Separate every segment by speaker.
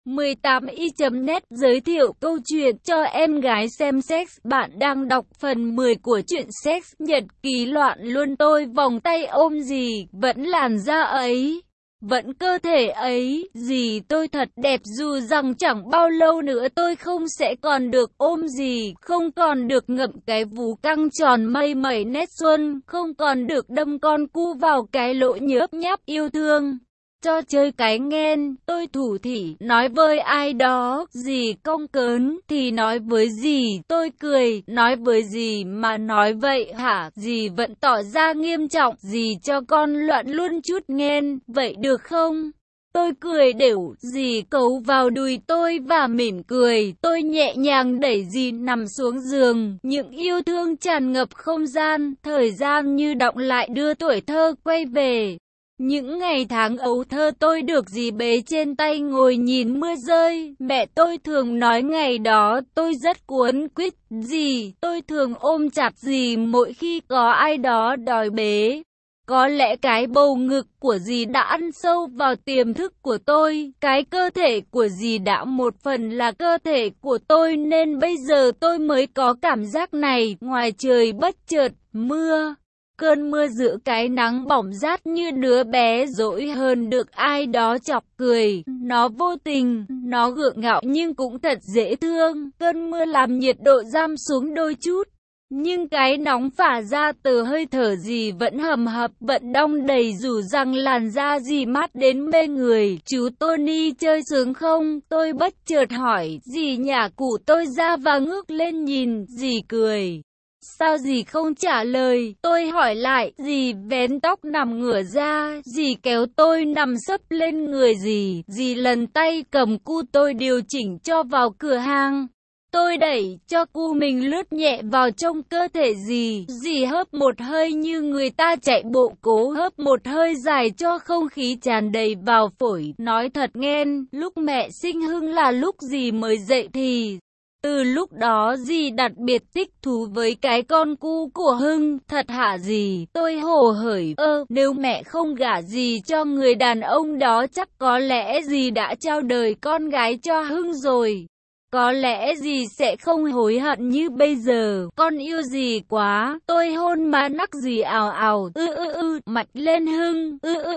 Speaker 1: 18i.net giới thiệu câu chuyện cho em gái xem sex. Bạn đang đọc phần 10 của truyện Sex Nhật Ký Loạn Luân. Tôi vòng tay ôm gì, vẫn làn da ấy, vẫn cơ thể ấy, gì tôi thật đẹp, dù rằng chẳng bao lâu nữa tôi không sẽ còn được ôm gì, không còn được ngậm cái vú căng tròn mây mẩy nét xuân, không còn được đâm con cu vào cái lỗ nhớp nháp yêu thương. Cho chơi cái nghen, tôi thủ thỉ, nói với ai đó, dì cong cớn, thì nói với dì, tôi cười, nói với dì mà nói vậy hả, dì vẫn tỏ ra nghiêm trọng, dì cho con loạn luôn chút nghen, vậy được không? Tôi cười đều, dì cấu vào đùi tôi và mỉm cười, tôi nhẹ nhàng đẩy dì nằm xuống giường, những yêu thương tràn ngập không gian, thời gian như đọng lại đưa tuổi thơ quay về. Những ngày tháng ấu thơ tôi được dì bế trên tay ngồi nhìn mưa rơi, mẹ tôi thường nói ngày đó tôi rất cuốn quýt dì, tôi thường ôm chặt dì mỗi khi có ai đó đòi bế. Có lẽ cái bầu ngực của dì đã ăn sâu vào tiềm thức của tôi, cái cơ thể của dì đã một phần là cơ thể của tôi nên bây giờ tôi mới có cảm giác này. Ngoài trời bất chợt, mưa. Cơn mưa giữa cái nắng bỏng rát như đứa bé dỗi hơn được ai đó chọc cười. Nó vô tình, nó gượng gạo nhưng cũng thật dễ thương. Cơn mưa làm nhiệt độ giam xuống đôi chút. Nhưng cái nóng phả ra từ hơi thở dì vẫn hầm hập, vẫn đong đầy dù rằng làn da dì mát đến mê người. Chú Tony chơi sướng không? Tôi bất chợt hỏi, dì nhả cụ tôi ra và ngước lên nhìn, dì cười. Sao dì không trả lời? Tôi hỏi lại, dì vén tóc nằm ngửa ra, dì kéo tôi nằm sấp lên người dì lần tay cầm cu tôi điều chỉnh cho vào cửa hang. Tôi đẩy cho cu mình lướt nhẹ vào trong cơ thể dì hớp một hơi như người ta chạy bộ, cố hớp một hơi dài cho không khí tràn đầy vào phổi. Nói thật nghen, lúc mẹ sinh Hưng là lúc dì mới dậy thì từ lúc đó dì đặc biệt thích thú với cái con cu của Hưng. Thật hả dì? Tôi hồ hởi, nếu mẹ không gả dì cho người đàn ông đó chắc có lẽ dì đã trao đời con gái cho Hưng rồi. Có lẽ dì sẽ không hối hận như bây giờ. Con yêu dì quá. Tôi hôn má nắc dì ào ào. Mạnh lên Hưng.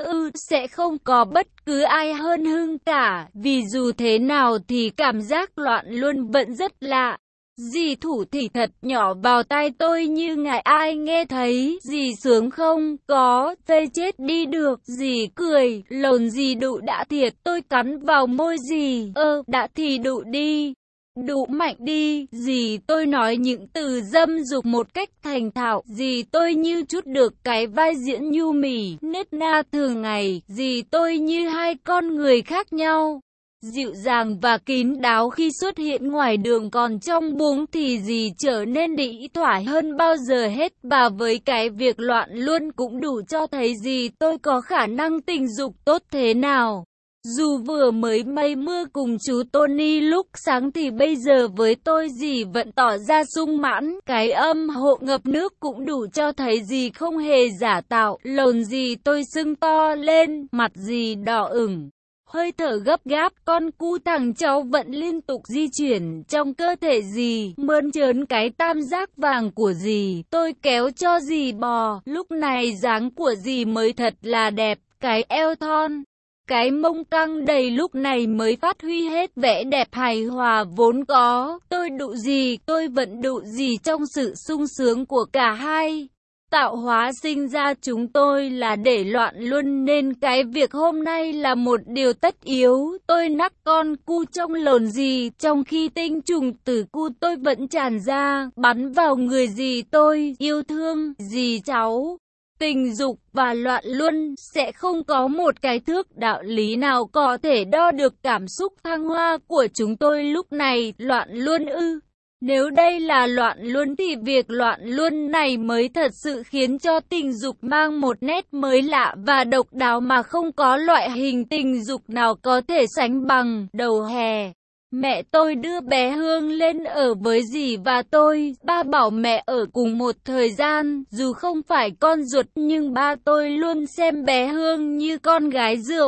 Speaker 1: Sẽ không có bất cứ ai hơn Hưng cả. Vì dù thế nào thì cảm giác loạn luôn vẫn rất lạ. Dì thủ thỉ thật nhỏ vào tai tôi như ngại ai nghe thấy. Dì sướng không? Có, phê chết đi được. Dì cười, lồn dì đụ đã thiệt. Tôi cắn vào môi dì. Đã thì đụ đi. Đụ mạnh đi, dì tôi nói những từ dâm dục một cách thành thạo. Dì tôi như chút được cái vai diễn nhu mì, nết na thường ngày. Dì tôi như hai con người khác nhau. Dịu dàng và kín đáo khi xuất hiện ngoài đường, còn trong buồng thì dì trở nên đĩ thoải hơn bao giờ hết. Và với cái việc loạn luôn cũng đủ cho thấy dì tôi có khả năng tình dục tốt thế nào. Dù vừa mới mây mưa cùng chú Tony lúc sáng thì bây giờ với tôi dì vẫn tỏ ra sung mãn. Cái âm hộ ngập nước cũng đủ cho thấy dì không hề giả tạo. Lồn dì tôi sưng to lên, mặt dì đỏ ửng, hơi thở gấp gáp. Con cu thằng cháu vẫn liên tục di chuyển trong cơ thể dì, mơn trớn cái tam giác vàng của dì. Tôi kéo cho dì bò. Lúc này dáng của dì mới thật là đẹp. Cái eo thon, cái mông căng đầy lúc này mới phát huy hết vẻ đẹp hài hòa vốn có. Tôi đụ dì, tôi vẫn đụ dì trong sự sung sướng của cả hai. Tạo hóa sinh ra chúng tôi là để loạn luôn nên cái việc hôm nay là một điều tất yếu. Tôi nắc con cu trong lồn dì, trong khi tinh trùng từ cu tôi vẫn tràn ra, bắn vào người dì tôi. Yêu thương, dì cháu. Tình dục và loạn luân sẽ không có một cái thước đạo lý nào có thể đo được cảm xúc thăng hoa của chúng tôi lúc này. Loạn luân ư? Nếu đây là loạn luân thì việc loạn luân này mới thật sự khiến cho tình dục mang một nét mới lạ và độc đáo mà không có loại hình tình dục nào có thể sánh bằng. Đầu hè, mẹ tôi đưa bé Hương lên ở với dì và tôi. Ba bảo mẹ ở cùng một thời gian. Dù không phải con ruột nhưng ba tôi luôn xem bé Hương như con gái rượu.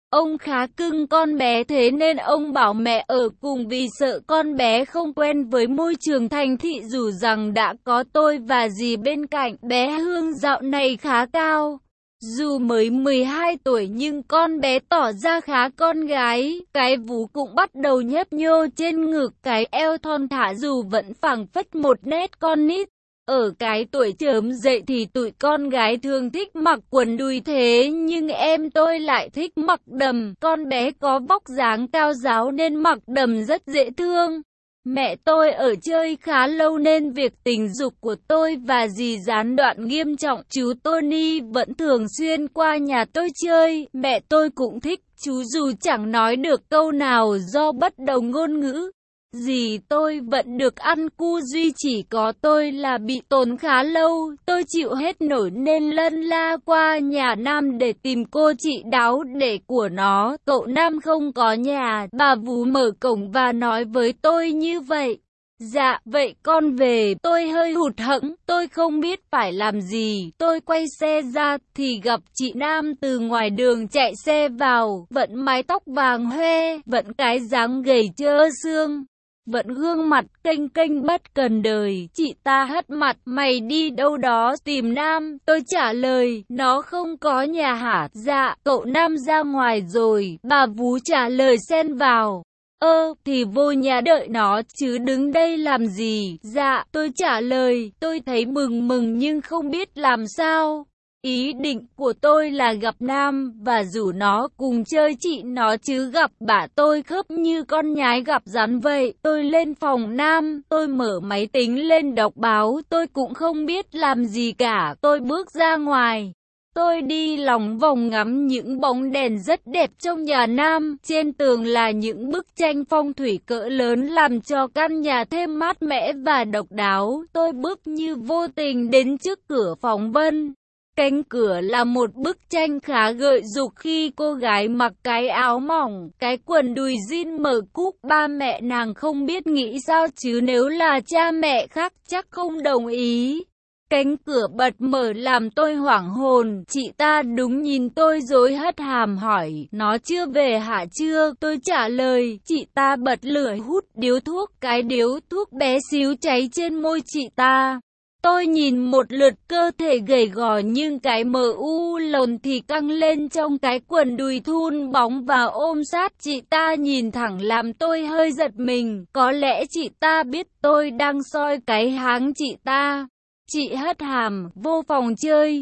Speaker 1: Ông khá cưng con bé thế nên ông bảo mẹ ở cùng vì sợ con bé không quen với môi trường thành thị dù rằng đã có tôi và dì bên cạnh. Bé Hương dạo này khá cao. Dù mới 12 tuổi nhưng con bé tỏ ra khá con gái, cái vú cũng bắt đầu nhấp nhô trên ngực, cái eo thon thả dù vẫn phảng phất một nét con nít. Ở cái tuổi chớm dậy thì tụi con gái thường thích mặc quần đùi thế nhưng em tôi lại thích mặc đầm. Con bé có vóc dáng cao ráo nên mặc đầm rất dễ thương. Mẹ tôi ở chơi khá lâu nên việc tình dục của tôi và dì gián đoạn nghiêm trọng. Chú Tony vẫn thường xuyên qua nhà tôi chơi. Mẹ tôi cũng thích chú dù chẳng nói được câu nào do bất đồng ngôn ngữ. Dì tôi vẫn được ăn cu duy chỉ có tôi là bị tốn khá lâu. Tôi chịu hết nổi nên lân la qua nhà Nam để tìm cô chị đáo để của nó. Cậu Nam không có nhà, bà vú mở cổng và nói với tôi như vậy. Dạ, vậy con về. Tôi hơi hụt hẫng, tôi không biết phải làm gì. Tôi quay xe ra thì gặp chị Nam từ ngoài đường chạy xe vào, vẫn mái tóc vàng hoe, vẫn cái dáng gầy trơ xương. Vẫn gương mặt kênh kênh bất cần đời. Chị ta hất mặt, mày đi đâu đó tìm Nam. Tôi trả lời, nó không có nhà hả? Dạ, cậu Nam ra ngoài rồi. Bà vú trả lời xen vào. Thì vô nhà đợi nó chứ đứng đây làm gì? Dạ, tôi trả lời, tôi thấy mừng nhưng không biết làm sao. Ý định của tôi là gặp Nam và rủ nó cùng chơi chị nó chứ gặp bà tôi khớp như con nhái gặp rắn vậy. Tôi lên phòng Nam, tôi mở máy tính lên đọc báo, tôi cũng không biết làm gì cả. Tôi bước ra ngoài. Tôi đi lòng vòng ngắm những bóng đèn rất đẹp trong nhà Nam. Trên tường là những bức tranh phong thủy cỡ lớn làm cho căn nhà thêm mát mẻ và độc đáo. Tôi bước như vô tình đến trước cửa phòng Vân. Cánh cửa là một bức tranh khá gợi dục khi cô gái mặc cái áo mỏng, cái quần đùi jean mở cúc. Ba mẹ nàng không biết nghĩ sao chứ nếu là cha mẹ khác chắc không đồng ý. Cánh cửa bật mở làm tôi hoảng hồn, chị ta đúng nhìn tôi rồi hất hàm hỏi, nó chưa về hả chưa? Tôi trả lời, chị ta bật lửa hút điếu thuốc, cái điếu thuốc bé xíu cháy trên môi chị ta. Tôi nhìn một lượt cơ thể gầy gò nhưng cái mờ u lồn thì căng lên trong cái quần đùi thun bóng và ôm sát chị ta nhìn thẳng làm tôi hơi giật mình. Có lẽ chị ta biết tôi đang soi cái háng chị ta. Chị hất hàm, vô phòng chơi,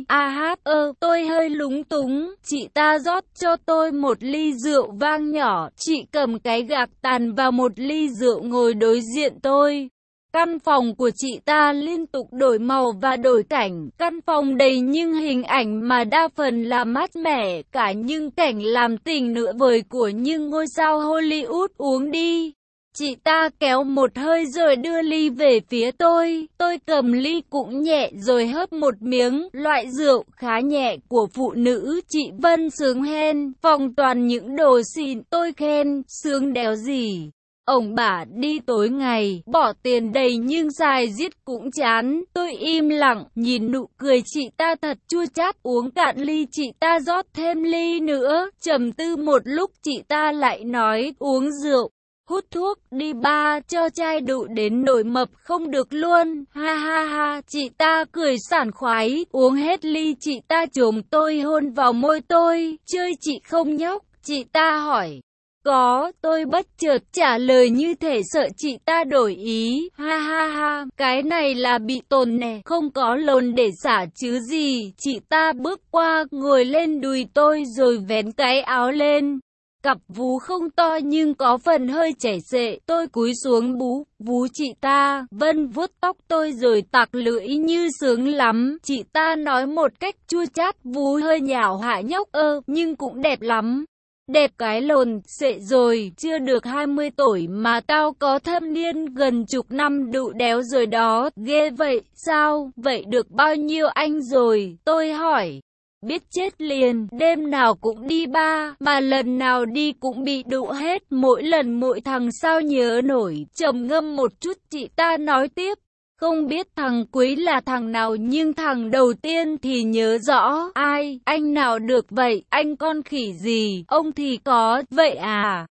Speaker 1: tôi hơi lúng túng, chị ta rót cho tôi một ly rượu vang nhỏ, chị cầm cái gạc tàn vào một ly rượu ngồi đối diện tôi. Căn phòng của chị ta liên tục đổi màu và đổi cảnh, căn phòng đầy những hình ảnh mà đa phần là mát mẻ, cả những cảnh làm tình nửa vời của những ngôi sao Hollywood. Uống đi. Chị ta kéo một hơi rồi đưa ly về phía tôi cầm ly cũng nhẹ rồi hớp một miếng, loại rượu khá nhẹ của phụ nữ. Chị Vân sướng hen, phòng toàn những đồ xịn. Tôi khen, sướng đéo gì. Ông bà đi tối ngày, bỏ tiền đầy nhưng xài giết cũng chán. Tôi im lặng, nhìn nụ cười chị ta thật chua chát. Uống cạn ly chị ta rót thêm ly nữa. Trầm tư một lúc chị ta lại nói, uống rượu, hút thuốc, đi ba, cho trai đụ đến nổi mập không được luôn. Ha ha ha, chị ta cười sảng khoái. Uống hết ly chị ta chồm tôi hôn vào môi tôi. Chơi chị không nhóc? Chị ta hỏi. Có, tôi bất chợt trả lời như thể sợ chị ta đổi ý. Ha ha ha, cái này là bị tồn nè, không có lồn để xả chứ gì. Chị ta bước qua, ngồi lên đùi tôi rồi vén cái áo lên. Cặp vú không to nhưng có phần hơi chảy xệ. Tôi cúi xuống vú chị ta. Vân vuốt tóc tôi rồi tặc lưỡi như sướng lắm. Chị ta nói một cách chua chát, vú hơi nhào hạ nhóc nhưng cũng đẹp lắm. Đẹp cái lồn, xệ rồi, chưa được 20 tuổi mà tao có thâm niên gần chục năm đụ đéo rồi đó, ghê vậy, sao, vậy được bao nhiêu anh rồi, tôi hỏi. Biết chết liền, đêm nào cũng đi ba, mà lần nào đi cũng bị đụ hết, mỗi lần mỗi thằng sao nhớ nổi. Trầm ngâm một chút chị ta nói tiếp. Không biết thằng Quý là thằng nào nhưng thằng đầu tiên thì nhớ rõ. Ai, anh nào được vậy, anh con khỉ gì, ông thì có, vậy à?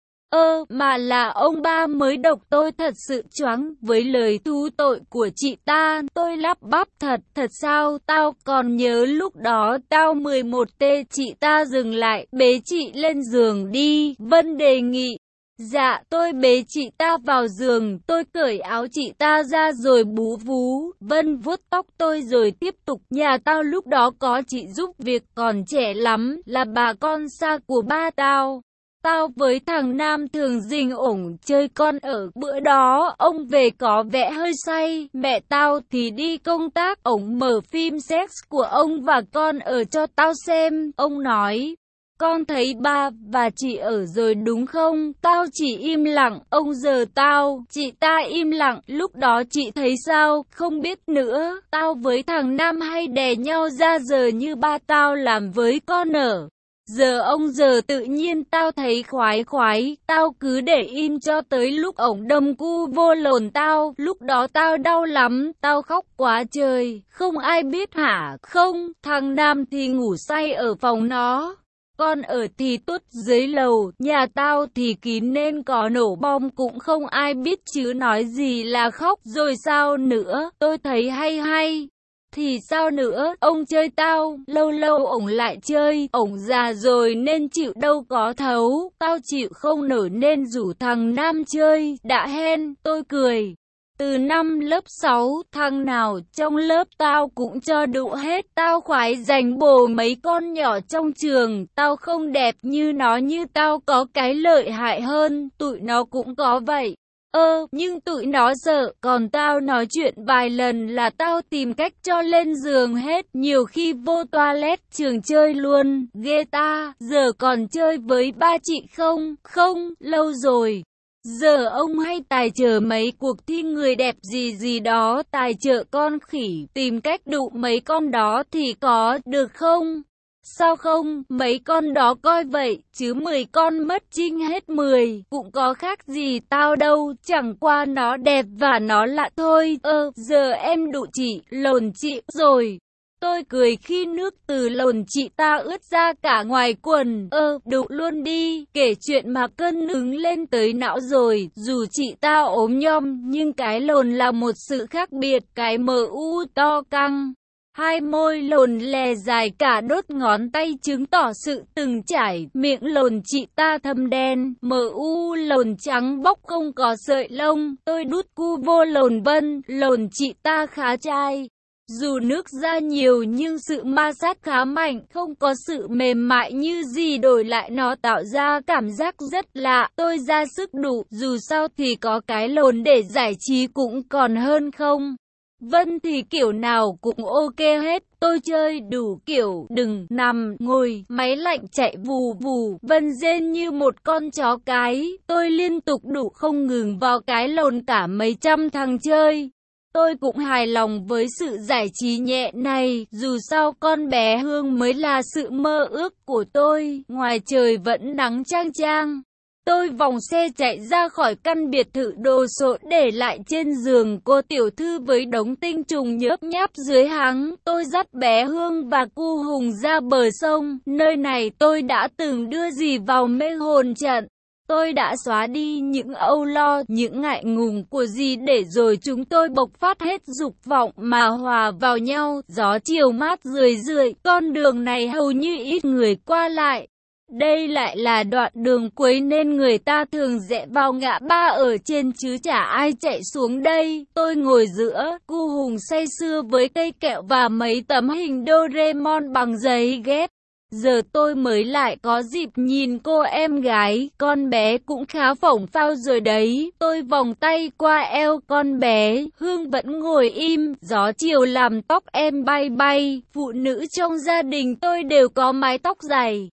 Speaker 1: Mà là ông ba mới độc. Tôi thật sự choáng với lời thú tội của chị ta. Tôi lắp bắp thật sao, tao còn nhớ lúc đó tao 11T. Chị ta dừng lại, bế chị lên giường đi, Vân đề nghị. Dạ, tôi bế chị ta vào giường, tôi cởi áo chị ta ra rồi bú vú, Vân vuốt tóc tôi rồi tiếp tục. Nhà tao lúc đó có chị giúp việc còn trẻ lắm, là bà con xa của ba tao. Tao với thằng Nam thường rình ổng chơi con ở bữa đó, ông về có vẻ hơi say, mẹ tao thì đi công tác, ổng mở phim sex của ông và con ở cho tao xem, ông nói. Con thấy ba và chị ở rồi đúng không? Tao chỉ im lặng, ông giờ tao, chị ta im lặng, lúc đó chị thấy sao? Không biết nữa, tao với thằng Nam hay đè nhau ra giờ như ba tao làm với con ở. Giờ ông giờ tự nhiên tao thấy khoái, tao cứ để im cho tới lúc ổng đâm cu vô lồn tao, lúc đó tao đau lắm, tao khóc quá trời, không ai biết hả? Không, thằng Nam thì ngủ say ở phòng nó. Con ở thì tuốt dưới lầu, nhà tao thì kín nên có nổ bom cũng không ai biết chứ nói gì là khóc rồi sao nữa, tôi thấy hay. Thì sao nữa, ông chơi tao, lâu lâu ổng lại chơi, ổng già rồi nên chịu đâu có thấu, tao chịu không nổi nên rủ thằng Nam chơi, đã hen, tôi cười. Từ năm lớp 6, thằng nào trong lớp tao cũng cho đụ hết, tao khoái giành bồ mấy con nhỏ trong trường, tao không đẹp như nó như tao có cái lợi hại hơn, tụi nó cũng có vậy. Nhưng tụi nó sợ, còn tao nói chuyện vài lần là tao tìm cách cho lên giường hết, nhiều khi vô toilet trường chơi luôn, ghê ta, giờ còn chơi với ba chị không? Không, lâu rồi. Giờ ông hay tài trợ mấy cuộc thi người đẹp gì đó, tài trợ con khỉ, tìm cách đụ mấy con đó thì có được không? Sao không, mấy con đó coi vậy, chứ 10 con mất trinh hết 10, cũng có khác gì tao đâu, chẳng qua nó đẹp và nó lạ thôi. Giờ em đụ chị, lồn chị rồi. Tôi cười khi nước từ lồn chị ta ướt ra cả ngoài quần. Đụ luôn đi, kể chuyện mà cơn hứng lên tới não rồi. Dù chị ta ốm nhom, nhưng cái lồn là một sự khác biệt, cái MU to căng. Hai môi lồn lè dài cả đốt ngón tay chứng tỏ sự từng trải, miệng lồn chị ta thâm đen, MU lồn trắng bóc không có sợi lông, tôi đút cu vô lồn Vân, lồn chị ta khá trai. Dù nước ra nhiều nhưng sự ma sát khá mạnh, không có sự mềm mại như gì đổi lại nó tạo ra cảm giác rất lạ. Tôi ra sức đủ, dù sao thì có cái lồn để giải trí cũng còn hơn không. Vân thì kiểu nào cũng ok hết, tôi chơi đủ kiểu đừng, nằm, ngồi, máy lạnh chạy vù vù, Vân rên như một con chó cái, tôi liên tục đủ không ngừng vào cái lồn cả mấy trăm thằng chơi. Tôi cũng hài lòng với sự giải trí nhẹ này, dù sao con bé Hương mới là sự mơ ước của tôi, ngoài trời vẫn nắng chang chang. Tôi vòng xe chạy ra khỏi căn biệt thự đồ sộ để lại trên giường cô tiểu thư với đống tinh trùng nhớp nháp dưới háng. Tôi dắt bé Hương và cu Hùng ra bờ sông, nơi này tôi đã từng đưa dì vào mê hồn trận. Tôi đã xóa đi những âu lo, những ngại ngùng của dì để rồi chúng tôi bộc phát hết dục vọng mà hòa vào nhau. Gió chiều mát rười, con đường này hầu như ít người qua lại. Đây lại là đoạn đường cuối nên người ta thường rẽ vào ngã ba ở trên chứ chả ai chạy xuống đây. Tôi ngồi giữa, cu Hùng say sưa với cây kẹo và mấy tấm hình Doraemon bằng giấy ghép. Giờ tôi mới lại có dịp nhìn cô em gái, con bé cũng khá phổng phao rồi đấy. Tôi vòng tay qua eo con bé, Hương vẫn ngồi im, gió chiều làm tóc em bay bay. Phụ nữ trong gia đình tôi đều có mái tóc dài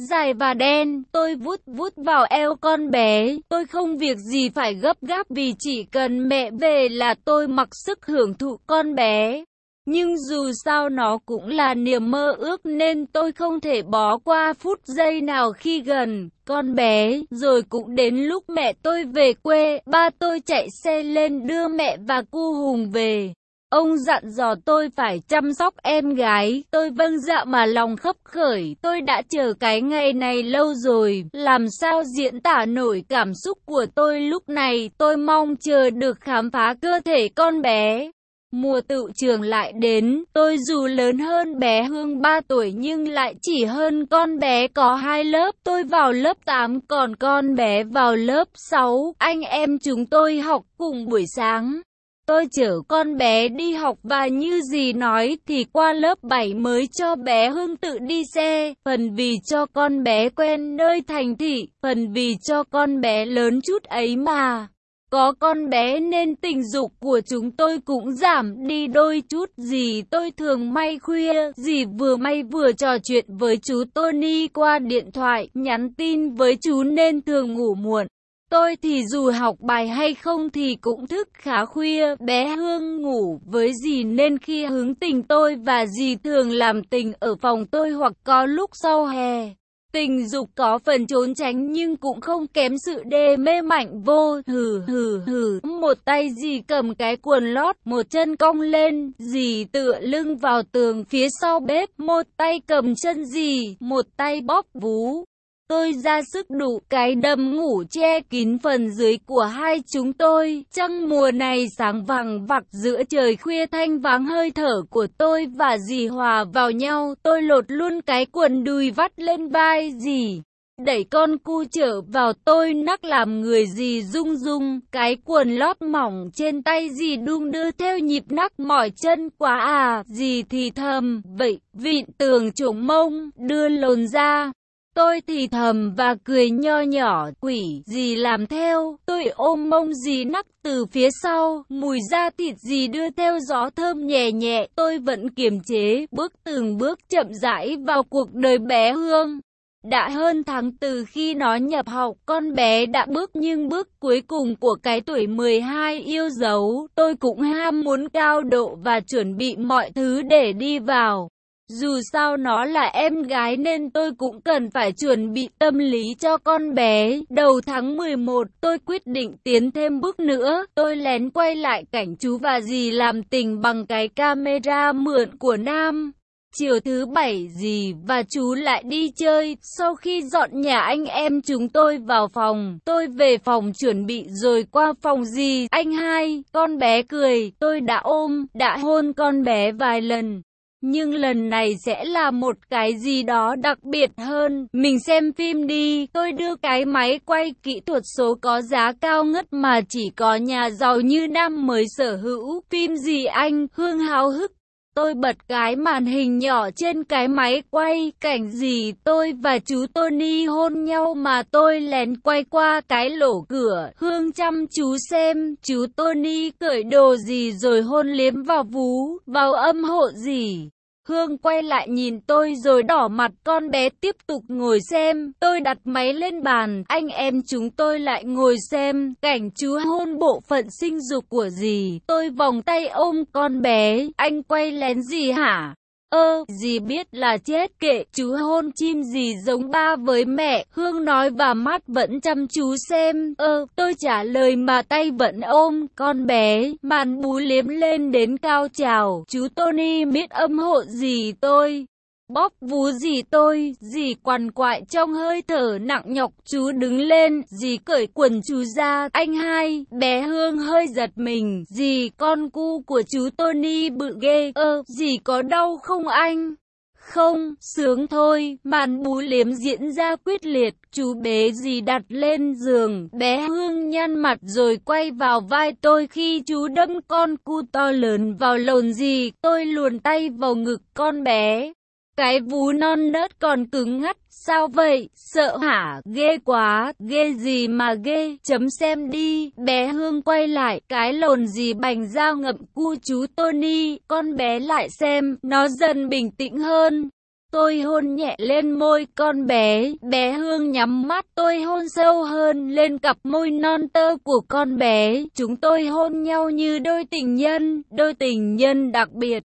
Speaker 1: và đen, tôi vuốt vào eo con bé, tôi không việc gì phải gấp gáp vì chỉ cần mẹ về là tôi mặc sức hưởng thụ con bé. Nhưng dù sao nó cũng là niềm mơ ước nên tôi không thể bỏ qua phút giây nào khi gần con bé. Rồi cũng đến lúc mẹ tôi về quê, ba tôi chạy xe lên đưa mẹ và cu Hùng về. Ông dặn dò tôi phải chăm sóc em gái, tôi vâng dạ mà lòng khấp khởi, tôi đã chờ cái ngày này lâu rồi, làm sao diễn tả nổi cảm xúc của tôi lúc này, tôi mong chờ được khám phá cơ thể con bé. Mùa tựu trường lại đến, tôi dù lớn hơn bé Hương 3 tuổi nhưng lại chỉ hơn con bé có 2 lớp, tôi vào lớp 8 còn con bé vào lớp 6, anh em chúng tôi học cùng buổi sáng. Tôi chở con bé đi học và như dì nói thì qua lớp 7 mới cho bé Hương tự đi xe, phần vì cho con bé quen nơi thành thị, phần vì cho con bé lớn chút ấy mà. Có con bé nên tình dục của chúng tôi cũng giảm đi đôi chút, dì tôi thường may khuya, dì vừa may vừa trò chuyện với chú Tony qua điện thoại, nhắn tin với chú nên thường ngủ muộn. Tôi thì dù học bài hay không thì cũng thức khá khuya, bé Hương ngủ với dì nên khi hứng tình tôi và dì thường làm tình ở phòng tôi hoặc có lúc sau hè. Tình dục có phần trốn tránh nhưng cũng không kém sự đê mê mạnh vô, một tay dì cầm cái quần lót, một chân cong lên, dì tựa lưng vào tường phía sau bếp, một tay cầm chân dì, một tay bóp vú. Tôi ra sức đủ cái đầm ngủ che kín phần dưới của hai chúng tôi. Trăng mùa này sáng vàng vặc giữa trời khuya, thanh vắng hơi thở của tôi và dì hòa vào nhau. Tôi lột luôn cái quần đùi vắt lên vai dì, đẩy con cu trở vào tôi nắc làm người dì rung rung. Cái quần lót mỏng trên tay dì đung đưa theo nhịp nắc, mỏi chân quá à, dì thì thầm, vậy, vịn tường chổng mông, đưa lồn ra. Tôi thì thầm và cười nho nhỏ, quỷ dì làm theo. Tôi ôm mông dì nắc từ phía sau, mùi da thịt dì đưa theo gió thơm nhẹ nhẹ. Tôi vẫn kiềm chế, bước từng bước chậm rãi vào cuộc đời bé Hương. Đã hơn tháng từ khi nó nhập học, con bé đã bước nhưng bước cuối cùng của cái tuổi 12 yêu dấu. Tôi cũng ham muốn cao độ và chuẩn bị mọi thứ để đi vào. Dù sao nó là em gái nên tôi cũng cần phải chuẩn bị tâm lý cho con bé. Đầu tháng 11, tôi quyết định tiến thêm bước nữa. Tôi lén quay lại cảnh chú và dì làm tình bằng cái camera mượn của Nam. Chiều thứ Bảy dì và chú lại đi chơi. Sau khi dọn nhà anh em chúng tôi vào phòng, tôi về phòng chuẩn bị rồi qua phòng dì. Anh hai, con bé cười, tôi đã ôm, đã hôn con bé vài lần. Nhưng lần này sẽ là một cái gì đó đặc biệt hơn. Mình xem phim đi. Tôi đưa cái máy quay kỹ thuật số có giá cao ngất mà chỉ có nhà giàu như Nam mới sở hữu. Phim gì anh? Hương háo hức. Tôi bật cái màn hình nhỏ trên cái máy quay, cảnh gì tôi và chú Tony hôn nhau mà tôi lén quay qua cái lỗ cửa. Hương chăm chú xem, chú Tony cởi đồ gì rồi hôn liếm vào vú, vào âm hộ gì. Hương quay lại nhìn tôi rồi đỏ mặt, con bé tiếp tục ngồi xem. Tôi đặt máy lên bàn, anh em chúng tôi lại ngồi xem. Cảnh chú hôn bộ phận sinh dục của dì. Tôi vòng tay ôm con bé, anh quay lén gì hả? Dì biết là chết, kệ, chú hôn chim gì giống ba với mẹ. Hương nói và mắt vẫn chăm chú xem. Tôi trả lời mà tay vẫn ôm con bé. Màn bú liếm lên đến cao trào. Chú Tony miết âm hộ dì tôi, bóp vú dì tôi, dì quằn quại trong hơi thở nặng nhọc. Chú đứng lên, dì cởi quần chú ra. Anh hai, bé Hương hơi giật mình. Dì, con cu của chú Tony bự ghê. Dì có đau không anh? Không, sướng thôi. Màn bú liếm diễn ra quyết liệt. Chú bế dì đặt lên giường. Bé Hương nhăn mặt rồi quay vào vai tôi khi chú đâm con cu to lớn vào lồn dì. Tôi luồn tay vào ngực con bé. Cái vú non nớt còn cứng ngắt. Sao vậy? Sợ hả? Ghê quá. Ghê gì mà ghê? Chấm xem đi. Bé Hương quay lại. Cái lồn dì bành ra ngậm cu chú Tony. Con bé lại xem. Nó dần bình tĩnh hơn. Tôi hôn nhẹ lên môi con bé. Bé Hương nhắm mắt. Tôi hôn sâu hơn lên cặp môi non tơ của con bé. Chúng tôi hôn nhau như đôi tình nhân đặc biệt.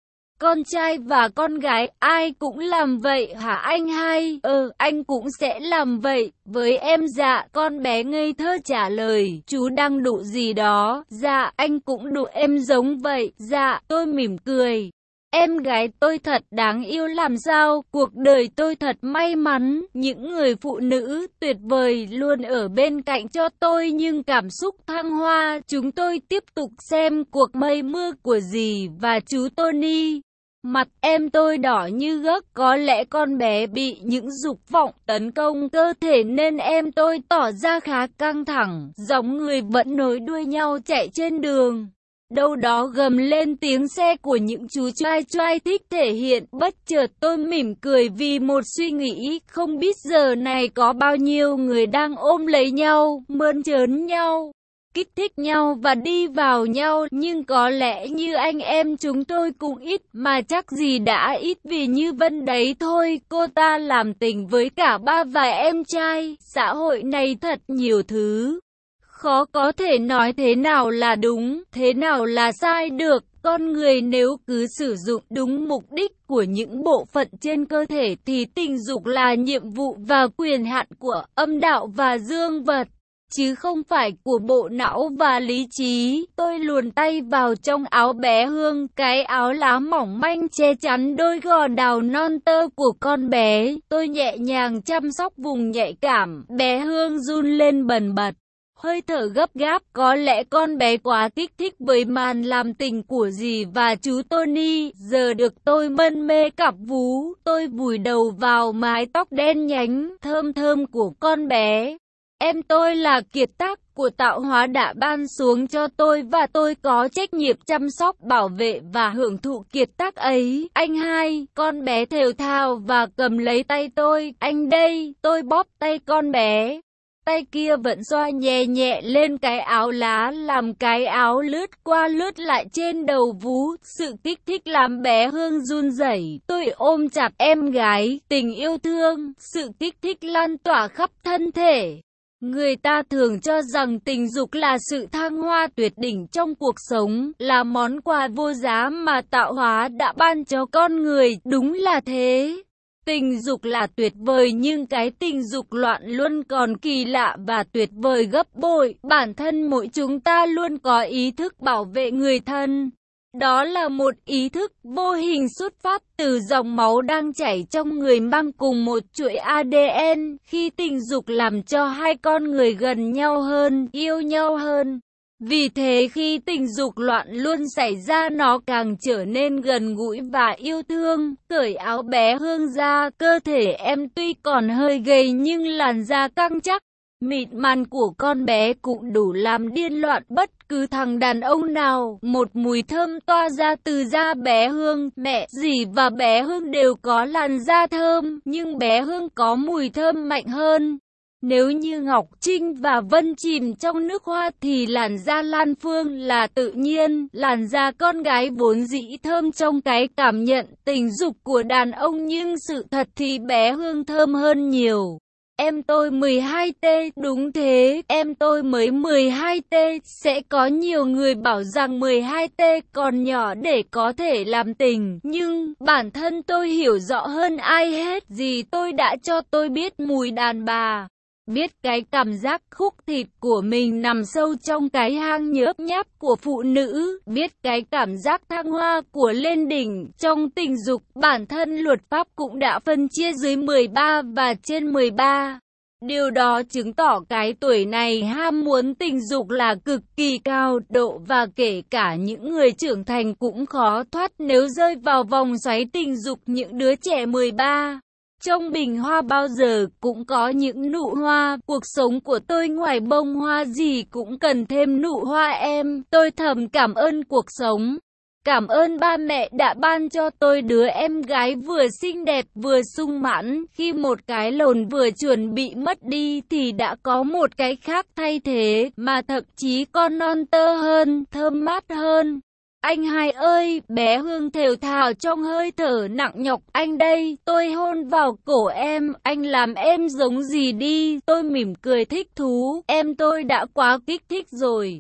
Speaker 1: con trai và con gái, ai cũng làm vậy hả anh hai? Anh cũng sẽ làm vậy với em. Dạ, con bé ngây thơ trả lời, chú đang đụ gì đó? Dạ, anh cũng đụ em giống vậy. Dạ, tôi mỉm cười. Em gái tôi thật đáng yêu làm sao, cuộc đời tôi thật may mắn, những người phụ nữ tuyệt vời luôn ở bên cạnh cho tôi nhưng cảm xúc thăng hoa. Chúng tôi tiếp tục xem cuộc mây mưa của dì và chú Tony. Mặt em tôi đỏ như gấc, có lẽ con bé bị những dục vọng tấn công cơ thể nên em tôi tỏ ra khá căng thẳng, giống người vẫn nối đuôi nhau chạy trên đường. Đâu đó gầm lên tiếng xe của những chú trai trai thích thể hiện. Bất chợt tôi mỉm cười vì một suy nghĩ, không biết giờ này có bao nhiêu người đang ôm lấy nhau, mơn trớn nhau, kích thích nhau và đi vào nhau, nhưng có lẽ như anh em chúng tôi cũng ít, mà chắc gì đã ít vì như Vân đấy thôi, cô ta làm tình với cả ba và em trai. Xã hội này thật nhiều thứ khó có thể nói thế nào là đúng, thế nào là sai được. Con người nếu cứ sử dụng đúng mục đích của những bộ phận trên cơ thể thì tình dục là nhiệm vụ và quyền hạn của âm đạo và dương vật, chứ không phải của bộ não và lý trí. Tôi luồn tay vào trong áo bé Hương, cái áo lá mỏng manh che chắn đôi gò đào non tơ của con bé. Tôi nhẹ nhàng chăm sóc vùng nhạy cảm, bé Hương run lên bần bật, hơi thở gấp gáp, có lẽ con bé quá kích thích với màn làm tình của dì và chú Tony. Giờ được tôi mân mê cặp vú, tôi vùi đầu vào mái tóc đen nhánh, thơm thơm của con bé. Em tôi là kiệt tác của tạo hóa đã ban xuống cho tôi và tôi có trách nhiệm chăm sóc, bảo vệ và hưởng thụ kiệt tác ấy. Anh hai, con bé thều thào và cầm lấy tay tôi. Anh đây, tôi bóp tay con bé. Tay kia vẫn xoa nhẹ nhẹ lên cái áo lá, làm cái áo lướt qua lướt lại trên đầu vú. Sự kích thích làm bé Hương run rẩy. Tôi ôm chặt em gái, tình yêu thương, sự kích thích lan tỏa khắp thân thể. Người ta thường cho rằng tình dục là sự thăng hoa tuyệt đỉnh trong cuộc sống, là món quà vô giá mà tạo hóa đã ban cho con người. Đúng là thế. Tình dục là tuyệt vời nhưng cái tình dục loạn luân còn kỳ lạ và tuyệt vời gấp bội. Bản thân mỗi chúng ta luôn có ý thức bảo vệ người thân. Đó là một ý thức vô hình xuất phát từ dòng máu đang chảy trong người mang cùng một chuỗi ADN. Khi tình dục làm cho hai con người gần nhau hơn, yêu nhau hơn. Vì thế khi tình dục loạn luôn xảy ra nó càng trở nên gần gũi và yêu thương. Cởi áo bé Hương ra, cơ thể em tuy còn hơi gầy nhưng làn da căng chắc, mịn màng của con bé cũng đủ làm điên loạn bất cứ thằng đàn ông nào. Một mùi thơm toa ra từ da bé Hương. Mẹ, dì và bé Hương đều có làn da thơm, nhưng bé Hương có mùi thơm mạnh hơn. Nếu như Ngọc Trinh và Vân chìm trong nước hoa thì làn da Lan Phương là tự nhiên. Làn da con gái vốn dĩ thơm trong cái cảm nhận tình dục của đàn ông, nhưng sự thật thì bé Hương thơm hơn nhiều. Em tôi 12T, đúng thế, em tôi mới 12T, sẽ có nhiều người bảo rằng 12T còn nhỏ để có thể làm tình, nhưng bản thân tôi hiểu rõ hơn ai hết, dì tôi đã cho tôi biết mùi đàn bà. Biết cái cảm giác khúc thịt của mình nằm sâu trong cái hang nhớp nháp của phụ nữ, biết cái cảm giác thăng hoa của lên đỉnh trong tình dục. Bản thân luật pháp cũng đã phân chia dưới 13 và trên 13. Điều đó chứng tỏ cái tuổi này ham muốn tình dục là cực kỳ cao độ và kể cả những người trưởng thành cũng khó thoát nếu rơi vào vòng xoáy tình dục. Những đứa trẻ 13. Trong bình hoa bao giờ cũng có những nụ hoa, cuộc sống của tôi ngoài bông hoa gì cũng cần thêm nụ hoa em. Tôi thầm cảm ơn cuộc sống. Cảm ơn ba mẹ đã ban cho tôi đứa em gái vừa xinh đẹp vừa sung mãn. Khi một cái lồn vừa chuẩn bị mất đi thì đã có một cái khác thay thế, mà thậm chí còn non tơ hơn, thơm mát hơn. Anh hai ơi, bé Hương thều thào trong hơi thở nặng nhọc. Anh đây, tôi hôn vào cổ em, anh làm em giống gì đi. Tôi mỉm cười thích thú, em tôi đã quá kích thích rồi.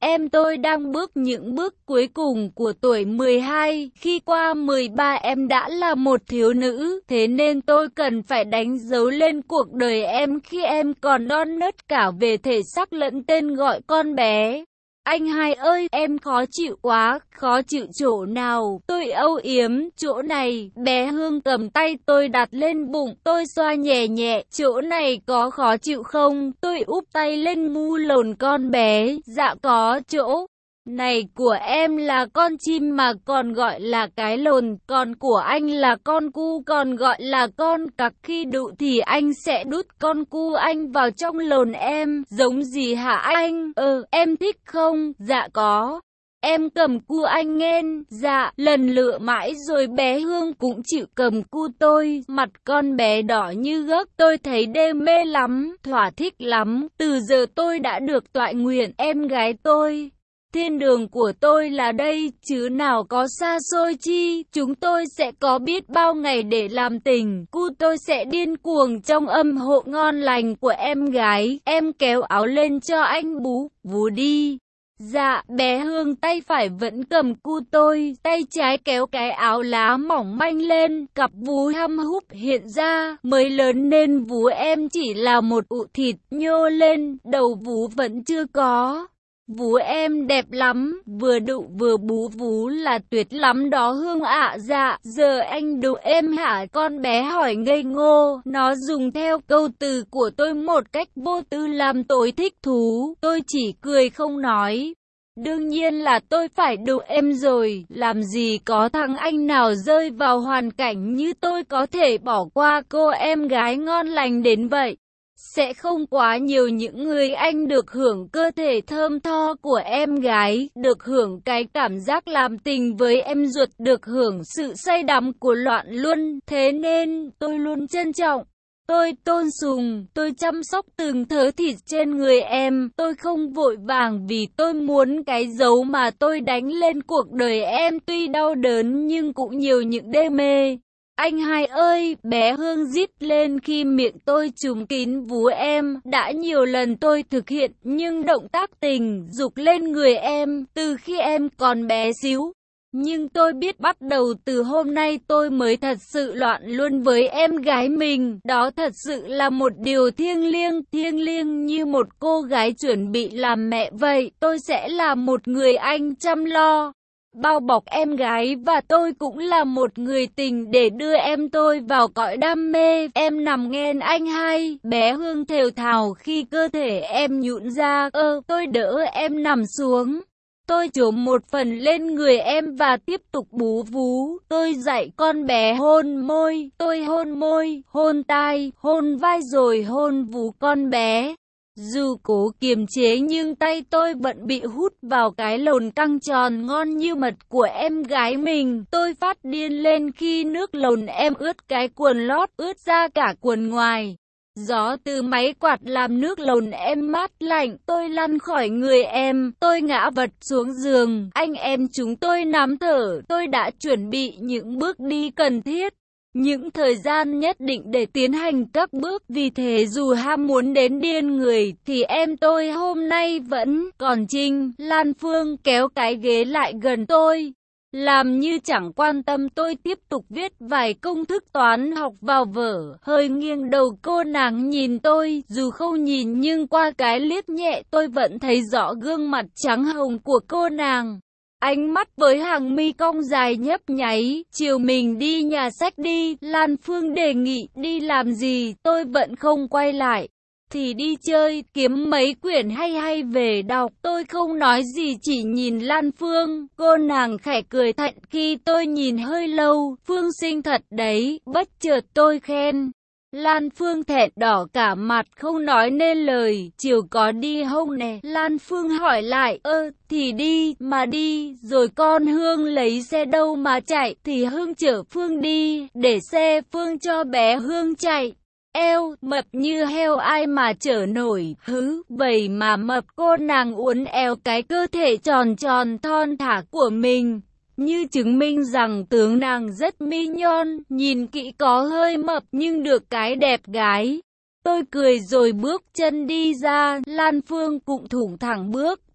Speaker 1: Em tôi đang bước những bước cuối cùng của tuổi 12, khi qua 13 em đã là một thiếu nữ, thế nên tôi cần phải đánh dấu lên cuộc đời em khi em còn non nớt cả về thể xác lẫn tên gọi con bé. Anh hai ơi, em khó chịu quá, khó chịu chỗ nào? Tôi âu yếm, chỗ này. Bé Hương cầm tay tôi đặt lên bụng, tôi xoa nhẹ nhẹ, chỗ này có khó chịu không? Tôi úp tay lên mu lồn con bé, dạ có, chỗ này của em là con chim mà còn gọi là cái lồn, còn của anh là con cu còn gọi là con cặc. Khi đụ thì anh sẽ đút con cu anh vào trong lồn em, giống gì hả anh? Em thích không? Dạ có. Em cầm cu anh nghen, dạ, lần lựa mãi rồi bé Hương cũng chịu cầm cu tôi, mặt con bé đỏ như gấc, tôi thấy đê mê lắm, thỏa thích lắm, từ giờ tôi đã được toại nguyện, em gái tôi. Thiên đường của tôi là đây, chứ nào có xa xôi chi, chúng tôi sẽ có biết bao ngày để làm tình, cu tôi sẽ điên cuồng trong âm hộ ngon lành của em gái, em kéo áo lên cho anh bú, vú đi. Dạ, bé Hương tay phải vẫn cầm cu tôi, tay trái kéo cái áo lá mỏng manh lên, cặp vú hăm húp hiện ra, mới lớn nên vú em chỉ là một ụ thịt nhô lên, đầu vú vẫn chưa có. Vú em đẹp lắm, vừa đụ vừa bú vú là tuyệt lắm đó Hương ạ. Dạ, giờ anh đụ em hả? Con bé hỏi ngây ngô, nó dùng theo câu từ của tôi một cách vô tư làm tôi thích thú, tôi chỉ cười không nói. Đương nhiên là tôi phải đụ em rồi, làm gì có thằng anh nào rơi vào hoàn cảnh như tôi có thể bỏ qua cô em gái ngon lành đến vậy. Sẽ không quá nhiều những người anh được hưởng cơ thể thơm tho của em gái, được hưởng cái cảm giác làm tình với em ruột, được hưởng sự say đắm của loạn luân, thế nên tôi luôn trân trọng. Tôi tôn sùng, tôi chăm sóc từng thớ thịt trên người em, tôi không vội vàng vì tôi muốn cái dấu mà tôi đánh lên cuộc đời em tuy đau đớn nhưng cũng nhiều những đê mê. Anh hai ơi, bé Hương rít lên khi miệng tôi trùm kín vú em, đã nhiều lần tôi thực hiện nhưng động tác tình dục lên người em, từ khi em còn bé xíu. Nhưng tôi biết bắt đầu từ hôm nay tôi mới thật sự loạn luôn với em gái mình, đó thật sự là một điều thiêng liêng như một cô gái chuẩn bị làm mẹ vậy, tôi sẽ là một người anh chăm lo, bao bọc em gái và tôi cũng là một người tình để đưa em tôi vào cõi đam mê. Em nằm nghe anh hai, bé Hương thều thào khi cơ thể em nhũn ra, tôi đỡ em nằm xuống. Tôi chồm một phần lên người em và tiếp tục bú vú. Tôi dạy con bé hôn môi, tôi hôn môi, hôn tai, hôn vai rồi hôn vú con bé. Dù cố kiềm chế nhưng tay tôi vẫn bị hút vào cái lồn căng tròn ngon như mật của em gái mình. Tôi phát điên lên khi nước lồn em ướt cái quần lót, ướt ra cả quần ngoài. Gió từ máy quạt làm nước lồn em mát lạnh, tôi lăn khỏi người em, tôi ngã vật xuống giường, anh em chúng tôi nắm thở, tôi đã chuẩn bị những bước đi cần thiết, những thời gian nhất định để tiến hành các bước, vì thế dù ham muốn đến điên người, thì em tôi hôm nay vẫn còn Trinh. Lan Phương kéo cái ghế lại gần tôi. Làm như chẳng quan tâm, tôi tiếp tục viết vài công thức toán học vào vở, hơi nghiêng đầu cô nàng nhìn tôi, dù không nhìn nhưng qua cái liếc nhẹ tôi vẫn thấy rõ gương mặt trắng hồng của cô nàng. Ánh mắt với hàng mi cong dài nhấp nháy, chiều mình đi nhà sách đi, Lan Phương đề nghị. Đi làm gì? Tôi vẫn không quay lại. Thì đi chơi, kiếm mấy quyển hay về đọc. Tôi không nói gì, chỉ nhìn Lan Phương. Cô nàng khẽ cười thạnh khi tôi nhìn hơi lâu. Phương xinh thật đấy, bất chợt tôi khen. Lan Phương thẹn đỏ cả mặt không nói nên lời. Chiều có đi không nè? Lan Phương hỏi lại. Thì đi, mà đi, rồi con Hương lấy xe đâu mà chạy? Thì Hương chở Phương đi, để xe Phương cho bé Hương chạy. Eo, mập như heo ai mà chở nổi, vậy mà mập. Cô nàng uốn éo cái cơ thể tròn tròn thon thả của mình, như chứng minh rằng tướng nàng rất mi nhon, nhìn kỹ có hơi mập nhưng được cái đẹp gái. Tôi cười rồi bước chân đi ra, Lan Phương cũng thủng thẳng bước,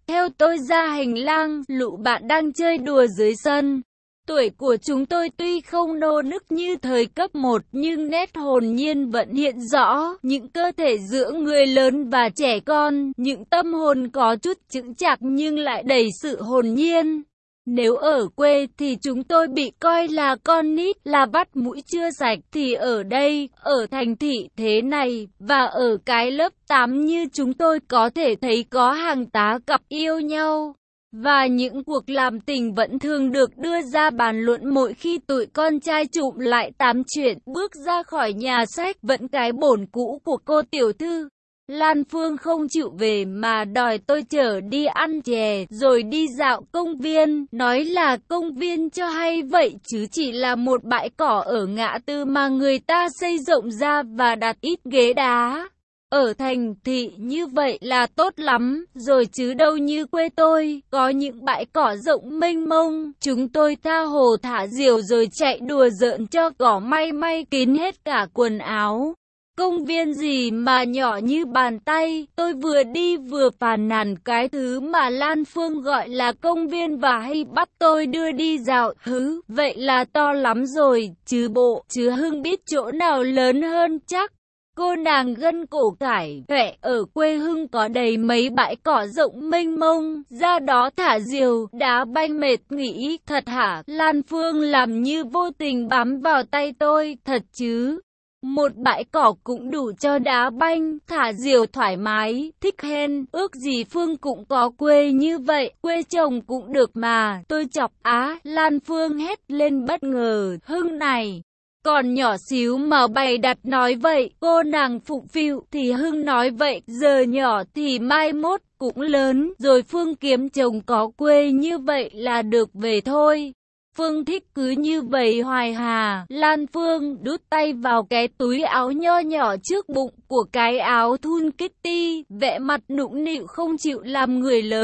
Speaker 1: theo tôi ra hành lang, lũ bạn đang chơi đùa dưới sân. Tuổi của chúng tôi tuy không nô nức như thời cấp 1 nhưng nét hồn nhiên vẫn hiện rõ, những cơ thể giữa người lớn và trẻ con, những tâm hồn có chút chững chạc nhưng lại đầy sự hồn nhiên. Nếu ở quê thì chúng tôi bị coi là con nít, là vắt mũi chưa sạch, thì ở đây, ở thành thị thế này, và ở cái lớp 8 như chúng tôi có thể thấy có hàng tá cặp yêu nhau. Và những cuộc làm tình vẫn thường được đưa ra bàn luận mỗi khi tụi con trai chụm lại tám chuyện, bước ra khỏi nhà sách, vẫn cái bổn cũ của cô tiểu thư. Lan Phương không chịu về mà đòi tôi chở đi ăn chè, rồi đi dạo công viên, nói là công viên cho hay vậy chứ chỉ là một bãi cỏ ở ngã tư mà người ta xây rộng ra và đặt ít ghế đá. Ở thành thị như vậy là tốt lắm, rồi chứ đâu như quê tôi, có những bãi cỏ rộng mênh mông, chúng tôi tha hồ thả diều rồi chạy đùa giỡn cho cỏ may kín hết cả quần áo. Công viên gì mà nhỏ như bàn tay, tôi vừa đi vừa phàn nàn cái thứ mà Lan Phương gọi là công viên và hay bắt tôi đưa đi dạo, vậy là to lắm rồi, chứ bộ, chứ Hưng biết chỗ nào lớn hơn chắc. Cô nàng gân cổ cải, vẻ ở quê Hưng có đầy mấy bãi cỏ rộng mênh mông, ra đó thả diều, đá banh mệt nghỉ, thật hả? Lan Phương làm như vô tình bám vào tay tôi, thật chứ? Một bãi cỏ cũng đủ cho đá banh, thả diều thoải mái, thích hen, ước gì Phương cũng có quê như vậy, quê chồng cũng được mà, tôi chọc á, Lan Phương hét lên bất ngờ, Hưng này. Còn nhỏ xíu mà bày đặt nói vậy, cô nàng phụng phịu thì Hưng nói vậy, giờ nhỏ thì mai mốt cũng lớn, rồi Phương kiếm chồng có quê như vậy là được về thôi. Phương thích cứ như vậy hoài hà. Lan Phương đút tay vào cái túi áo nho nhỏ trước bụng của cái áo thun Kitty, vẻ mặt nũng nịu không chịu làm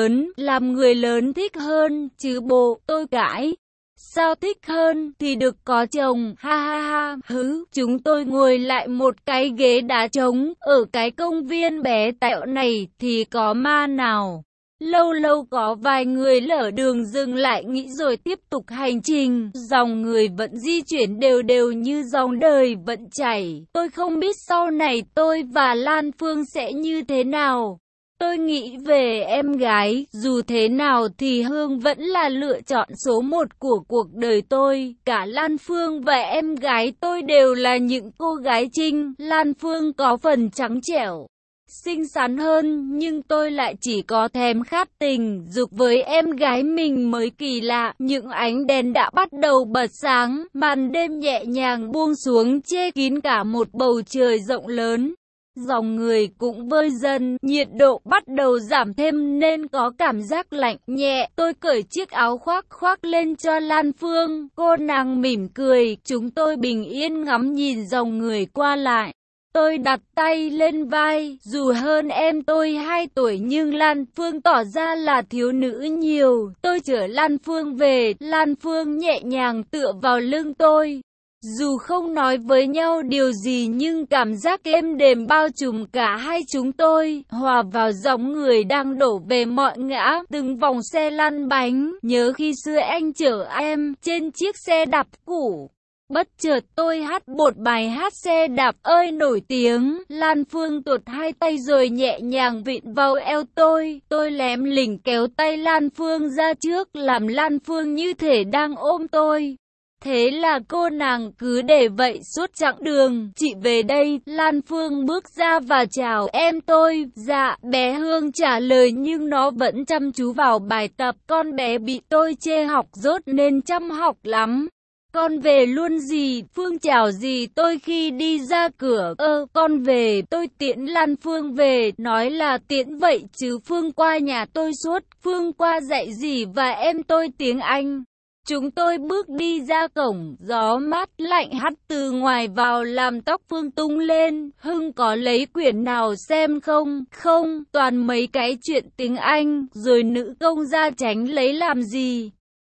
Speaker 1: người lớn thích hơn, chứ bộ, tôi cãi. Sao thích hơn thì được có chồng, ha ha ha, chúng tôi ngồi lại một cái ghế đá trống, ở cái công viên bé tẹo này thì có ma nào. Lâu lâu có vài người lỡ đường dừng lại nghĩ rồi tiếp tục hành trình, dòng người vẫn di chuyển đều đều như dòng đời vẫn chảy. Tôi không biết sau này tôi và Lan Phương sẽ như thế nào. Tôi nghĩ về em gái, dù thế nào thì Hương vẫn là lựa chọn số 1 của cuộc đời tôi. Cả Lan Phương và em gái tôi đều là những cô gái trinh. Lan Phương có phần trắng trẻo, xinh xắn hơn, nhưng tôi lại chỉ có thèm khát tình dục với em gái mình mới kỳ lạ. Những ánh đèn đã bắt đầu bật sáng, màn đêm nhẹ nhàng buông xuống che kín cả một bầu trời rộng lớn. Dòng người cũng vơi dần, nhiệt độ bắt đầu giảm thêm nên có cảm giác lạnh nhẹ. Tôi cởi chiếc áo khoác lên cho Lan Phương, cô nàng mỉm cười, chúng tôi bình yên ngắm nhìn dòng người qua lại. Tôi đặt tay lên vai, dù hơn em tôi 2 tuổi nhưng Lan Phương tỏ ra là thiếu nữ nhiều. Tôi chở Lan Phương về, Lan Phương nhẹ nhàng tựa vào lưng tôi. Dù không nói với nhau điều gì nhưng cảm giác êm đềm bao trùm cả hai chúng tôi, hòa vào dòng người đang đổ về mọi ngã, từng vòng xe lăn bánh. Nhớ khi xưa anh chở em trên chiếc xe đạp cũ. Bất chợt tôi hát một bài hát xe đạp ơi nổi tiếng, Lan Phương tuột hai tay rồi nhẹ nhàng vịn vào eo tôi lém lỉnh kéo tay Lan Phương ra trước, làm Lan Phương như thể đang ôm tôi. Thế là cô nàng cứ để vậy suốt chặng đường. Chị về đây, Lan Phương bước ra và chào em tôi. Dạ, bé Hương trả lời nhưng nó vẫn chăm chú vào bài tập. Con bé bị tôi chê học dốt nên chăm học lắm. Con về luôn gì, Phương chào gì tôi khi đi ra cửa. Con về, tôi tiễn Lan Phương về, nói là tiễn vậy chứ Phương qua nhà tôi suốt. Phương qua dạy gì và em tôi tiếng Anh. Chúng tôi bước đi ra cổng, gió mát lạnh hắt từ ngoài vào làm tóc Phương tung lên. Hưng có lấy quyển nào xem không? Không, toàn mấy cái chuyện tiếng Anh, rồi nữ công gia tránh lấy làm gì?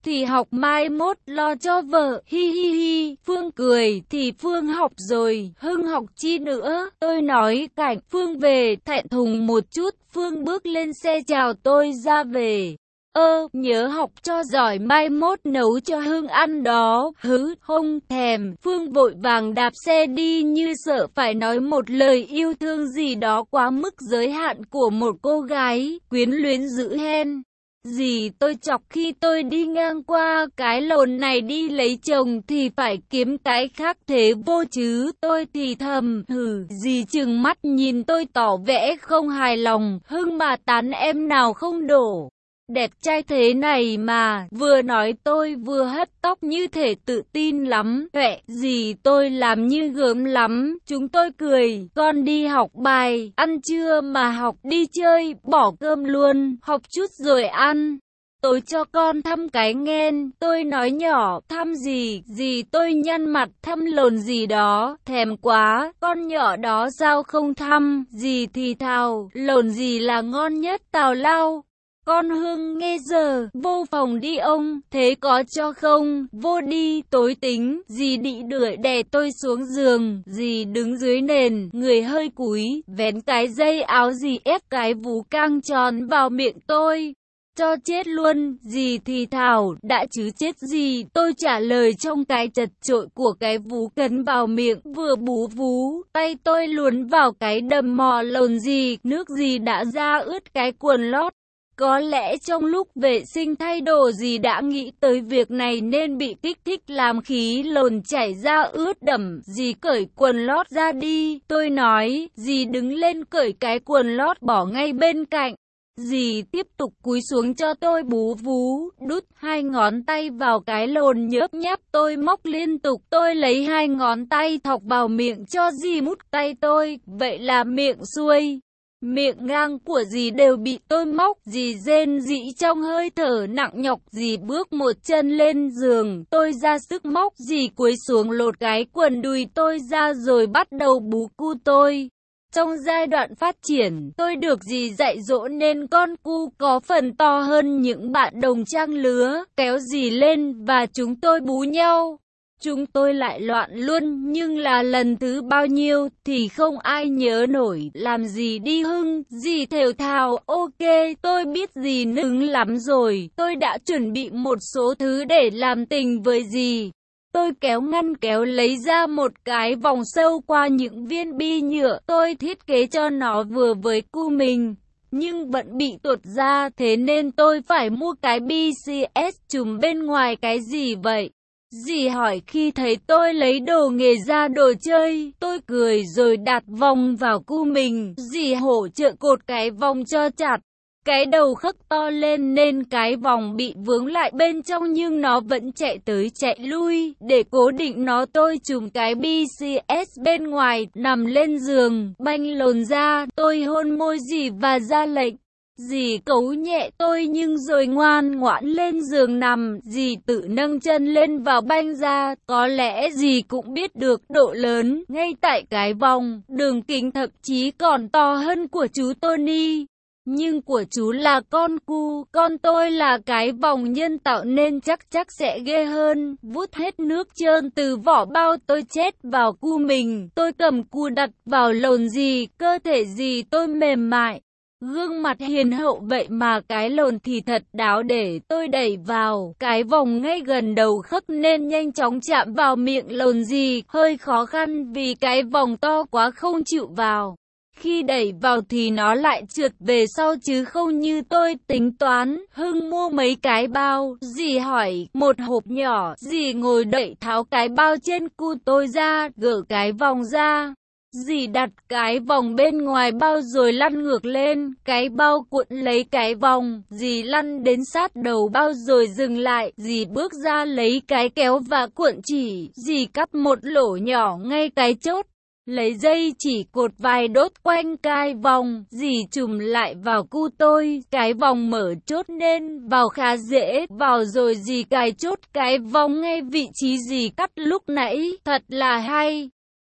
Speaker 1: thì học mai mốt lo cho vợ, hi hi hi. Phương cười, thì Phương học rồi, Hưng học chi nữa. Tôi nói Cảnh, Phương về, thẹn thùng một chút, Phương bước lên xe chào tôi ra về. Nhớ học cho giỏi mai mốt nấu cho Hưng ăn đó. Không thèm. Phương vội vàng đạp xe đi như sợ phải nói một lời yêu thương gì đó quá mức giới hạn của một cô gái quyến luyến dữ hen. Dì tôi chọc khi tôi đi ngang qua cái lồn này đi lấy chồng thì phải kiếm cái khác thế vô chứ. Tôi thì thầm, dì trừng mắt nhìn tôi tỏ vẻ không hài lòng. Hưng mà tán em nào không đổ. Đẹp trai thế này mà, vừa nói tôi vừa hất tóc như thể tự tin lắm. Huệ, dì tôi làm như gớm lắm. Chúng tôi cười, con đi học bài, ăn trưa mà học đi chơi, bỏ cơm luôn, học chút rồi ăn. Tôi cho con thăm cái nghen, tôi nói nhỏ, thăm gì, dì tôi nhăn mặt, thăm lồn gì đó, thèm quá, con nhỏ đó sao không thăm, dì thì thào, lồn gì là ngon nhất tào lao. Con Hưng nghe giờ, vô phòng đi ông, thế có cho không, vô đi, tối tính, dì đĩ đuổi đè tôi xuống giường, dì đứng dưới nền, người hơi cúi, vén cái dây áo dì ép cái vú căng tròn vào miệng tôi. Cho chết luôn, dì thì thào, đã chứ chết gì, tôi trả lời trong cái chật chội của cái vú cấn vào miệng, vừa bú vú, tay tôi luồn vào cái đầm mò lồn dì, nước dì đã ra ướt cái quần lót. Có lẽ trong lúc vệ sinh thay đồ dì đã nghĩ tới việc này nên bị kích thích làm khí lồn chảy ra ướt đẫm. Dì cởi quần lót ra đi. Tôi nói, dì đứng lên cởi cái quần lót bỏ ngay bên cạnh. Dì tiếp tục cúi xuống cho tôi bú vú, đút hai ngón tay vào cái lồn nhớp nháp tôi móc liên tục. Tôi lấy hai ngón tay thọc vào miệng cho dì mút tay tôi, vậy là miệng xuôi. Miệng ngang của dì đều bị tôi móc, dì rên rỉ trong hơi thở nặng nhọc, dì bước một chân lên giường, tôi ra sức móc, dì cúi xuống lột cái quần đùi tôi ra rồi bắt đầu bú cu tôi. Trong giai đoạn phát triển, tôi được dì dạy dỗ nên con cu có phần to hơn những bạn đồng trang lứa, kéo dì lên và chúng tôi bú nhau. Chúng tôi lại loạn luôn, nhưng là lần thứ bao nhiêu thì không ai nhớ nổi. Làm gì đi Hưng, dì thều thào, ok, tôi biết dì nức lắm rồi, tôi đã chuẩn bị một số thứ để làm tình với dì. Tôi kéo ngăn kéo lấy ra một cái vòng sâu qua những viên bi nhựa, tôi thiết kế cho nó vừa với cu mình. Nhưng vẫn bị tuột ra, thế nên tôi phải mua cái BCS chùm bên ngoài. Cái gì vậy? Dì hỏi khi thấy tôi lấy đồ nghề ra đồ chơi. Tôi cười rồi đặt vòng vào cu mình. Dì hỗ trợ cột cái vòng cho chặt. Cái đầu khấc to lên nên cái vòng bị vướng lại bên trong nhưng nó vẫn chạy tới chạy lui. Để cố định nó tôi chùm cái BCS bên ngoài, nằm lên giường, banh lồn ra. Tôi hôn môi dì và ra lệnh. Dì cấu nhẹ tôi nhưng rồi ngoan ngoãn lên giường nằm. Dì tự nâng chân lên vào banh ra. Có lẽ dì cũng biết được độ lớn. Ngay tại cái vòng, đường kính thậm chí còn to hơn của chú Tony. Nhưng của chú là con cu, con tôi là cái vòng nhân tạo nên chắc sẽ ghê hơn. Vút hết nước trơn từ vỏ bao tôi chết vào cu mình. Tôi cầm cu đặt vào lồn dì, cơ thể dì tôi mềm mại. Gương mặt hiền hậu vậy mà cái lồn thì thật đáo để tôi đẩy vào. Cái vòng ngay gần đầu khấc nên nhanh chóng chạm vào miệng lồn dì. Hơi khó khăn vì cái vòng to quá không chịu vào. Khi đẩy vào thì nó lại trượt về sau chứ không như tôi tính toán. Hưng mua mấy cái bao, dì hỏi, một hộp nhỏ. Dì ngồi đậy tháo cái bao trên cu tôi ra, gỡ cái vòng ra. Dì đặt cái vòng bên ngoài bao rồi lăn ngược lên, cái bao cuộn lấy cái vòng, dì lăn đến sát đầu bao rồi dừng lại, dì bước ra lấy cái kéo và cuộn chỉ, dì cắt một lỗ nhỏ ngay cái chốt. Lấy dây chỉ cột vài đốt quanh cái vòng, dì chùm lại vào cu tôi, cái vòng mở chốt nên vào khá dễ, vào rồi dì cài chốt cái vòng ngay vị trí dì cắt lúc nãy, thật là hay.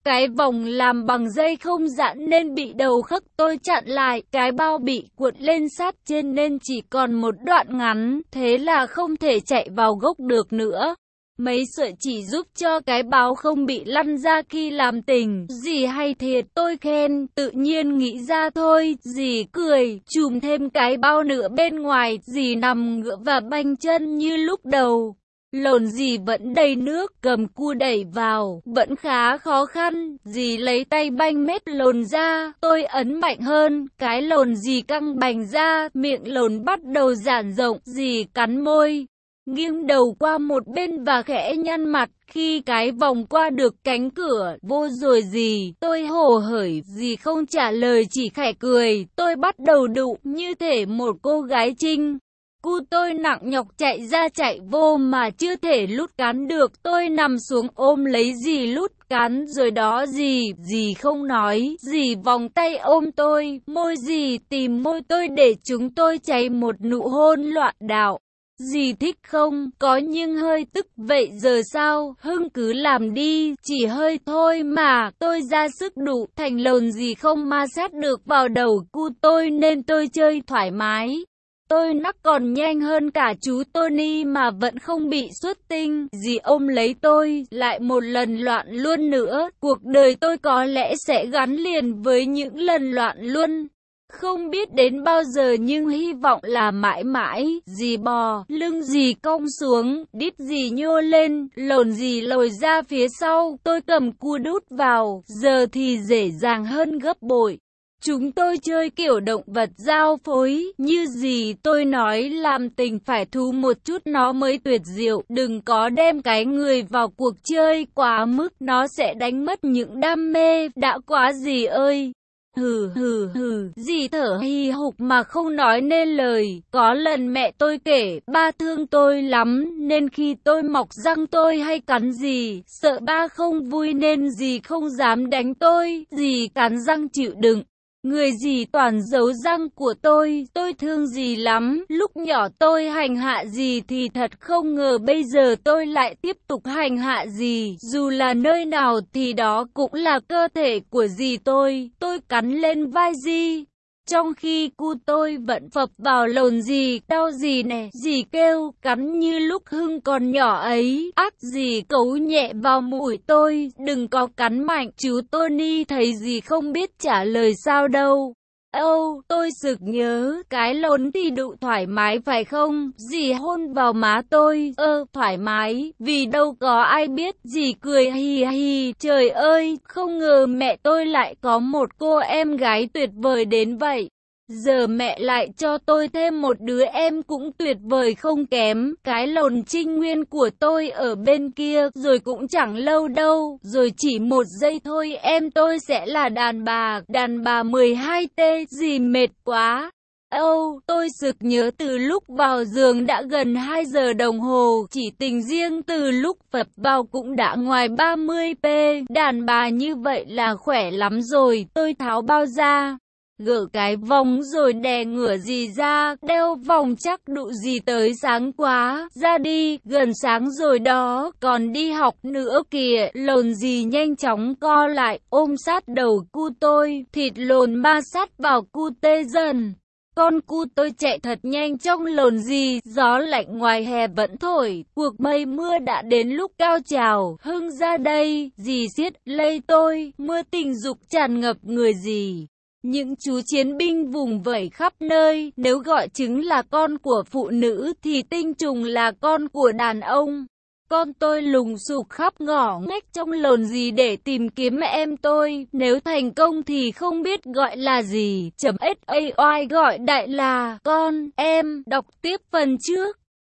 Speaker 1: Cái vòng làm bằng dây không dãn nên bị đầu khắc tôi chặn lại, cái bao bị cuộn lên sát trên nên chỉ còn một đoạn ngắn, thế là không thể chạy vào gốc được nữa. Mấy sợi chỉ giúp cho cái báo không bị lăn ra khi làm tình. Dì hay thiệt, tôi khen, tự nhiên nghĩ ra thôi. Dì cười, chùm thêm cái bao nữa bên ngoài. Dì nằm ngửa và banh chân như lúc đầu. Lồn dì vẫn đầy nước, cầm cua đẩy vào, vẫn khá khó khăn. Dì lấy tay banh mép lồn ra, tôi ấn mạnh hơn, cái lồn dì căng bành ra, miệng lồn bắt đầu giãn rộng. Dì cắn môi, nghiêng đầu qua một bên và khẽ nhăn mặt. Khi cái vòng qua được cánh cửa, vô rồi dì, tôi hồ hởi. Dì không trả lời, chỉ khẽ cười. Tôi bắt đầu đụ như thể một cô gái trinh. Cu tôi nặng nhọc chạy ra chạy vô mà chưa thể lút cán được. Tôi nằm xuống ôm lấy dì lút cán rồi đó dì không nói. Dì vòng tay ôm tôi, môi dì tìm môi tôi để chúng tôi cháy một nụ hôn loạn đạo. Dì thích không? Có nhưng hơi tức. Vậy giờ sao? Hưng cứ làm đi, chỉ hơi thôi mà. Tôi ra sức đụ, thành lồn dì không ma sát được vào đầu cu tôi nên tôi chơi thoải mái. Tôi nắc còn nhanh hơn cả chú Tony mà vẫn không bị xuất tinh. Dì ôm lấy tôi, lại một lần loạn luôn nữa. Cuộc đời tôi có lẽ sẽ gắn liền với những lần loạn luôn. Không biết đến bao giờ nhưng hy vọng là mãi mãi. Dì bò, lưng dì cong xuống, đít dì nhô lên, lồn dì lồi ra phía sau. Tôi cầm cua đút vào, giờ thì dễ dàng hơn gấp bội. Chúng tôi chơi kiểu động vật giao phối, như gì tôi nói làm tình phải thú một chút nó mới tuyệt diệu, đừng có đem cái người vào cuộc chơi quá mức, nó sẽ đánh mất những đam mê, đã quá dì ơi. Hừ, dì thở hì hục mà không nói nên lời. Có lần mẹ tôi kể, ba thương tôi lắm, nên khi tôi mọc răng tôi hay cắn dì, sợ ba không vui nên dì không dám đánh tôi, dì cắn răng chịu đựng. Người dì toàn giấu răng của tôi thương dì lắm. Lúc nhỏ tôi hành hạ dì thì thật không ngờ bây giờ tôi lại tiếp tục hành hạ dì. Dù là nơi nào thì đó cũng là cơ thể của dì tôi cắn lên vai dì. Trong khi cu tôi vẫn phập vào lồn dì, đau dì nè, dì kêu, cắn như lúc Hưng còn nhỏ ấy. Ác dì cấu nhẹ vào mũi tôi, đừng có cắn mạnh. Chú Tony thấy dì không biết trả lời sao đâu. Tôi sực nhớ, cái lồn thì đụ thoải mái phải không? Dì hôn vào má tôi, thoải mái, vì đâu có ai biết. Dì cười hì hì, trời ơi, không ngờ mẹ tôi lại có một cô em gái tuyệt vời đến vậy. Giờ mẹ lại cho tôi thêm một đứa em cũng tuyệt vời không kém. Cái lồn trinh nguyên của tôi ở bên kia, rồi cũng chẳng lâu đâu, rồi chỉ một giây thôi em tôi sẽ là đàn bà 12T, dì mệt quá. Tôi sực nhớ từ lúc vào giường đã gần 2 giờ đồng hồ, chỉ tình riêng từ lúc phập vào cũng đã ngoài 30p, đàn bà như vậy là khỏe lắm rồi. Tôi tháo bao ra, gỡ cái vòng rồi đè ngửa dì ra, đeo vòng chắc đụ dì tới sáng quá, ra đi, gần sáng rồi đó, còn đi học nữa kìa. Lồn dì nhanh chóng co lại, ôm sát đầu cu tôi, thịt lồn ma sát vào cu tê dần. Con cu tôi chạy thật nhanh trong lồn dì, gió lạnh ngoài hè vẫn thổi, cuộc mây mưa đã đến lúc cao trào. Hưng ra đây, dì siết lấy tôi, mưa tình dục tràn ngập người dì. Những chú chiến binh vùng vẫy khắp nơi, nếu gọi trứng là con của phụ nữ thì tinh trùng là con của đàn ông. Con tôi lùng sục khắp ngõ ngách trong lồn gì để tìm kiếm em tôi, nếu thành công thì không biết gọi là gì. .sai gọi đại là con, em, đọc tiếp phần trước.